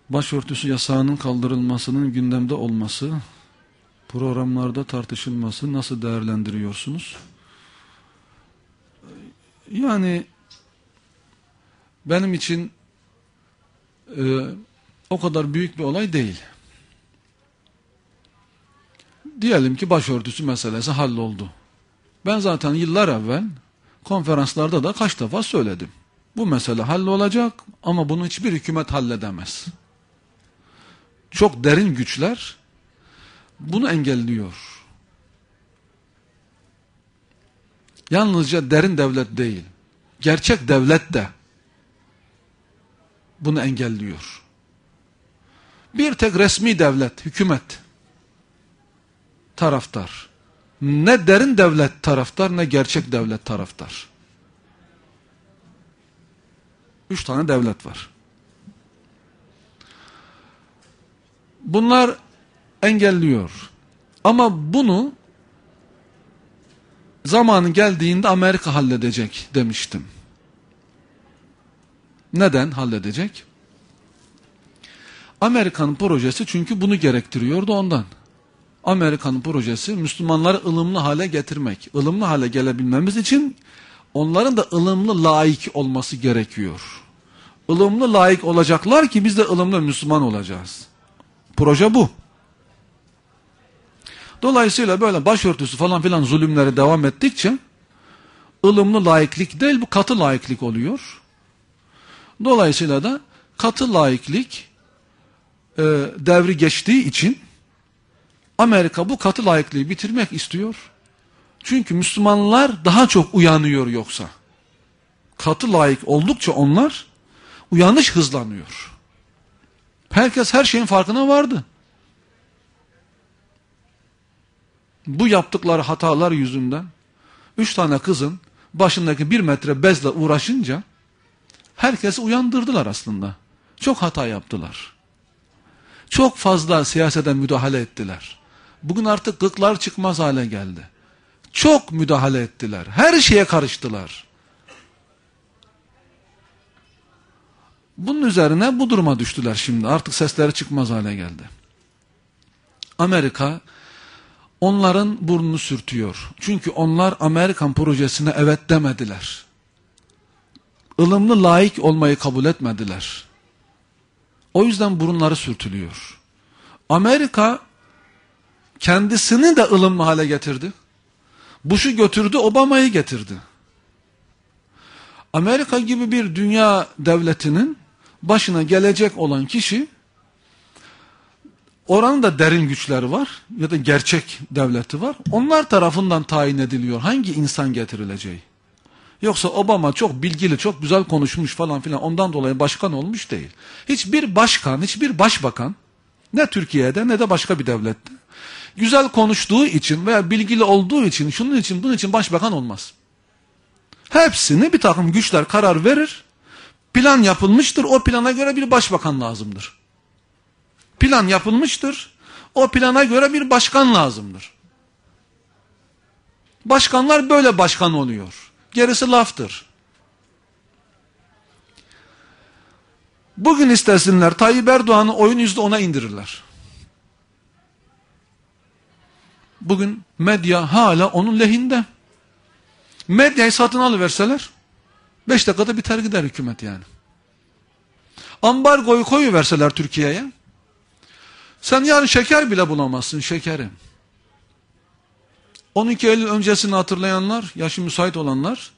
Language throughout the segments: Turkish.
Başörtüsü yasağının kaldırılmasının gündemde olması, programlarda tartışılması nasıl değerlendiriyorsunuz? Yani benim için o kadar büyük bir olay değil. Diyelim ki başörtüsü meselesi halloldu. Ben zaten yıllar evvel konferanslarda da kaç defa söyledim. Bu mesele hallolacak ama bunu hiçbir hükümet halledemez. Çok derin güçler bunu engelliyor. Yalnızca derin devlet değil, gerçek devlet de bunu engelliyor. Bir tek resmi devlet, hükümet taraftar. Ne derin devlet taraftar, ne gerçek devlet taraftar. 3 tane devlet var. Bunlar engelliyor. Ama bunu zamanı geldiğinde Amerika halledecek demiştim. Neden halledecek? Amerika'nın projesi çünkü bunu gerektiriyordu ondan. Amerika'nın projesi Müslümanları ılımlı hale getirmek. Ilımlı hale gelebilmemiz için onların da ılımlı laik olması gerekiyor. Ilımlı laik olacaklar ki biz de ılımlı Müslüman olacağız. Proje bu. Dolayısıyla böyle başörtüsü falan filan zulümleri devam ettikçe ılımlı laiklik değil bu katı laiklik oluyor. Dolayısıyla da katı laiklik devri geçtiği için Amerika bu katı laikliği bitirmek istiyor. Çünkü Müslümanlar daha çok uyanıyor yoksa. Katı laik oldukça onlar uyanış hızlanıyor. Herkes her şeyin farkına vardı. Bu yaptıkları hatalar yüzünden 3 tane kızın başındaki 1 metre bezle uğraşınca herkesi uyandırdılar aslında. Çok hata yaptılar. Çok fazla siyasete müdahale ettiler. Bugün artık gıklar çıkmaz hale geldi. Çok müdahale ettiler. Her şeye karıştılar. Bunun üzerine bu duruma düştüler şimdi. Artık sesleri çıkmaz hale geldi. Amerika onların burnunu sürtüyor. Çünkü onlar Amerikan projesine evet demediler. Ilımlı laik olmayı kabul etmediler. O yüzden burunları sürtülüyor. Amerika kendisini de ılımlı hale getirdi. Bush'u götürdü, Obama'yı getirdi. Amerika gibi bir dünya devletinin başına gelecek olan kişi, oranın da derin güçleri var ya da gerçek devleti var. Onlar tarafından tayin ediliyor. Hangi insan getirileceği? Yoksa Obama çok bilgili, çok güzel konuşmuş falan filan ondan dolayı başkan olmuş değil. Hiçbir başkan, hiçbir başbakan ne Türkiye'de ne de başka bir devlette güzel konuştuğu için veya bilgili olduğu için, şunun için, bunun için başbakan olmaz. Hepsini bir takım güçler karar verir. Plan yapılmıştır. O plana göre bir başbakan lazımdır. Plan yapılmıştır. O plana göre bir başkan lazımdır. Başkanlar böyle başkan oluyor. Gerisi laftır. Bugün istesinler Tayyip Erdoğan'ı oyun %10'a indirirler. Bugün medya hala onun lehinde. Medyayı satın alıverseler 5 dakikada biter gider hükümet yani. Ambargoyu koyuverseler Türkiye'ye sen yarın şeker bile bulamazsın şekeri. 12 Eylül öncesini hatırlayanlar, yaşı müsait olanlar,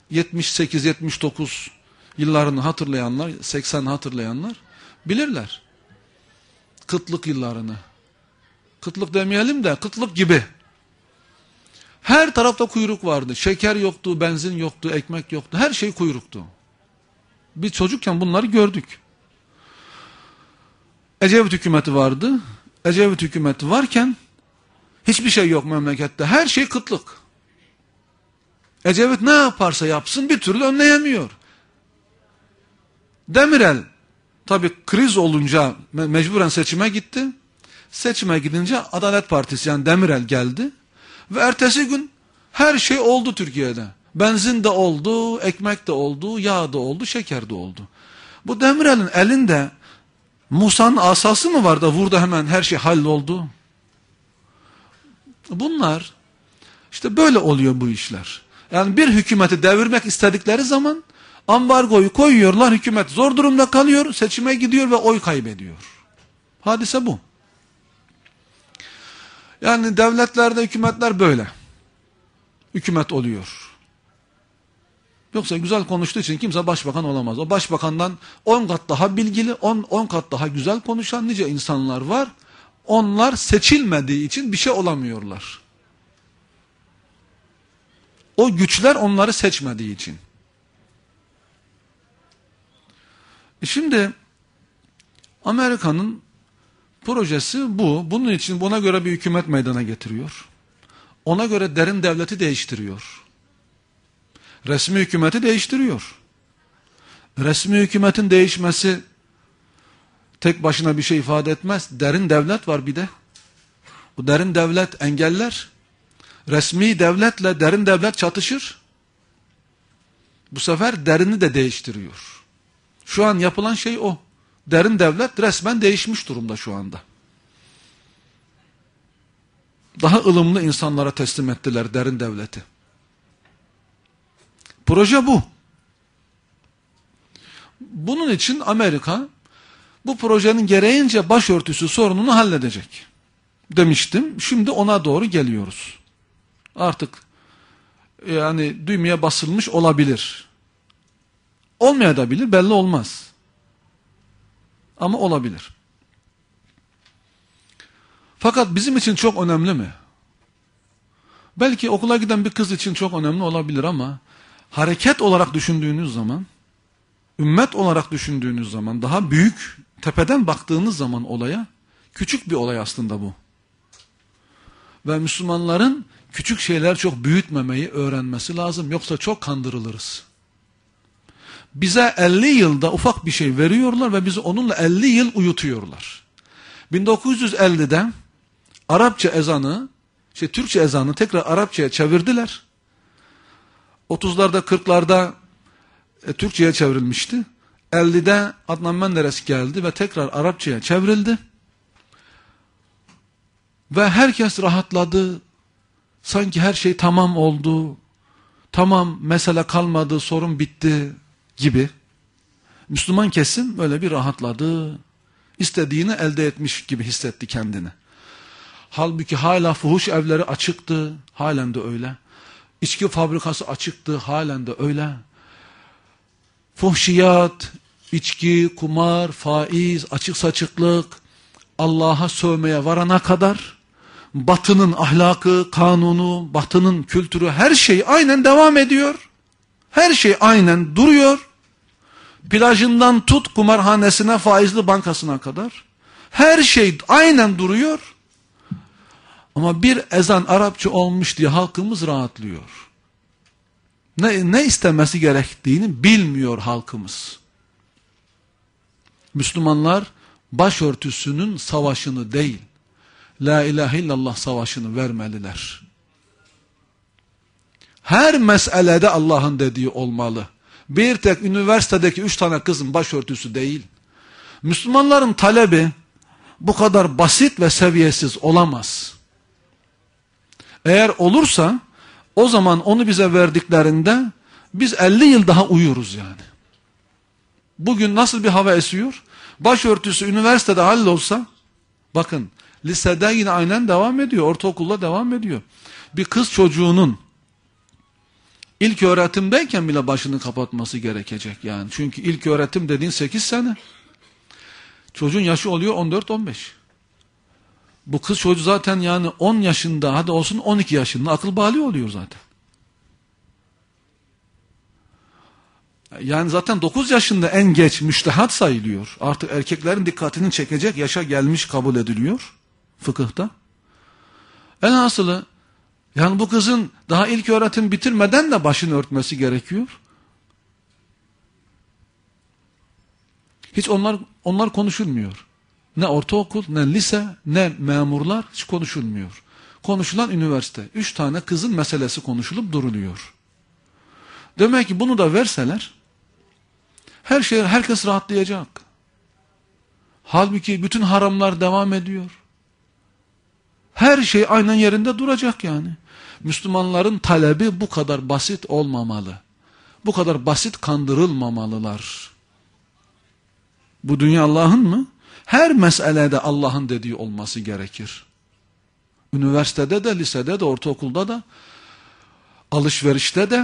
78-79 yıllarını hatırlayanlar, 80'i hatırlayanlar bilirler. Kıtlık yıllarını. Kıtlık demeyelim de kıtlık gibi. Her tarafta kuyruk vardı. Şeker yoktu, benzin yoktu, ekmek yoktu. Her şey kuyruktu. Biz çocukken bunları gördük. Ecevit hükümeti vardı. Ecevit hükümeti varken hiçbir şey yok memlekette. Her şey kıtlık. Ecevit ne yaparsa yapsın bir türlü önleyemiyor. Demirel tabii kriz olunca mecburen seçime gitti. Seçime gidince Adalet Partisi yani Demirel geldi. Ve ertesi gün her şey oldu Türkiye'de. Benzin de oldu, ekmek de oldu, yağ da oldu, şeker de oldu. Bu Demirel'in elinde Musa'nın asası mı var da vurdu hemen her şey halloldu? Bunlar işte böyle oluyor bu işler. Yani bir hükümeti devirmek istedikleri zaman ambargoyu koyuyorlar, hükümet zor durumda kalıyor, seçime gidiyor ve oy kaybediyor. Hadise bu. Yani devletlerde hükümetler böyle. Hükümet oluyor. Yoksa güzel konuştuğu için kimse başbakan olamaz. O başbakandan 10 kat daha bilgili, 10 kat daha güzel konuşan nice insanlar var. Onlar seçilmediği için bir şey olamıyorlar. O güçler onları seçmediği için. Şimdi Amerika'nın projesi bu. Bunun için buna göre bir hükümet meydana getiriyor. Ona göre derin devleti değiştiriyor. Resmi hükümeti değiştiriyor. Resmi hükümetin değişmesi tek başına bir şey ifade etmez. Derin devlet var bir de. Bu derin devlet engeller. Resmi devletle derin devlet çatışır. Bu sefer derini de değiştiriyor. Şu an yapılan şey o. Derin devlet resmen değişmiş durumda şu anda. Daha ılımlı insanlara teslim ettiler derin devleti. Proje bu. Bunun için Amerika bu projenin gereğince başörtüsü sorununu halledecek. Demiştim. Şimdi ona doğru geliyoruz. Artık yani düğmeye basılmış olabilir. Olmayabilir, belli olmaz. Ama olabilir. Fakat bizim için çok önemli mi? Belki okula giden bir kız için çok önemli olabilir ama hareket olarak düşündüğünüz zaman, ümmet olarak düşündüğünüz zaman, daha büyük, tepeden baktığınız zaman olaya, küçük bir olay aslında bu. Ve Müslümanların küçük şeyler çok büyütmemeyi öğrenmesi lazım. Yoksa çok kandırılırız. Bize 50 yılda ufak bir şey veriyorlar ve bizi onunla 50 yıl uyutuyorlar. 1950'de Arapça ezanı, Türkçe ezanı tekrar Arapçaya çevirdiler. 30'larda 40'larda Türkçe'ye çevrilmişti. 50'de Adnan Menderes geldi ve tekrar Arapçaya çevrildi. Ve herkes rahatladı. Sanki her şey tamam oldu. Tamam, mesele kalmadı, sorun bitti gibi. Müslüman kesim böyle bir rahatladı. İstediğini elde etmiş gibi hissetti kendini. Halbuki hala fuhuş evleri açıktı. Halen de öyle. İçki fabrikası açıktı. Halen de öyle. Fuhşiyat, içki, kumar, faiz, açık saçıklık, Allah'a sövmeye varana kadar Batı'nın ahlakı, kanunu, Batı'nın kültürü, her şey aynen devam ediyor. Her şey aynen duruyor. Plajından tut kumarhanesine, faizli bankasına kadar. Her şey aynen duruyor. Ama bir ezan Arapça olmuş diye halkımız rahatlıyor. Ne istemesi gerektiğini bilmiyor halkımız. Müslümanlar başörtüsünün savaşını değil, La ilahe illallah savaşını vermeliler. Her meselede Allah'ın dediği olmalı. Bir tek üniversitedeki 3 tane kızın başörtüsü değil. Müslümanların talebi bu kadar basit ve seviyesiz olamaz. Eğer olursa o zaman onu bize verdiklerinde biz 50 yıl daha uyuruz yani. Bugün nasıl bir hava esiyor? Başörtüsü üniversitede hallolsa, bakın lisede yine aynen devam ediyor, ortaokulda devam ediyor. Bir kız çocuğunun ilk öğretimdeyken bile başını kapatması gerekecek yani. Çünkü ilk öğretim dediğin 8 sene. Çocuğun yaşı oluyor 14-15. Bu kız çocuğu zaten yani 10 yaşında, hadi olsun 12 yaşında akıl bali oluyor zaten. Yani zaten 9 yaşında en geç müştehat sayılıyor. Artık erkeklerin dikkatini çekecek yaşa gelmiş kabul ediliyor fıkıhta. Elhasılı yani bu kızın daha ilk öğretim bitirmeden de başını örtmesi gerekiyor. Hiç onlar konuşulmuyor. Ne ortaokul, ne lise, ne memurlar hiç konuşulmuyor. Konuşulan üniversite. 3 tane kızın meselesi konuşulup duruluyor. Demek ki bunu da verseler herkes rahatlayacak. Halbuki bütün haramlar devam ediyor. Her şey aynen yerinde duracak yani. Müslümanların talebi bu kadar basit olmamalı. Bu kadar basit kandırılmamalılar. Bu dünya Allah'ın mı? Her meselede Allah'ın dediği olması gerekir. Üniversitede de, lisede de, ortaokulda da, alışverişte de,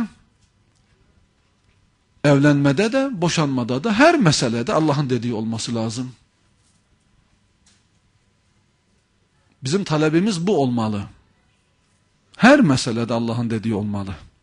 evlenmede de, boşanmada da, her meselede Allah'ın dediği olması lazım. Bizim talebimiz bu olmalı. Her meselede Allah'ın dediği olmalı.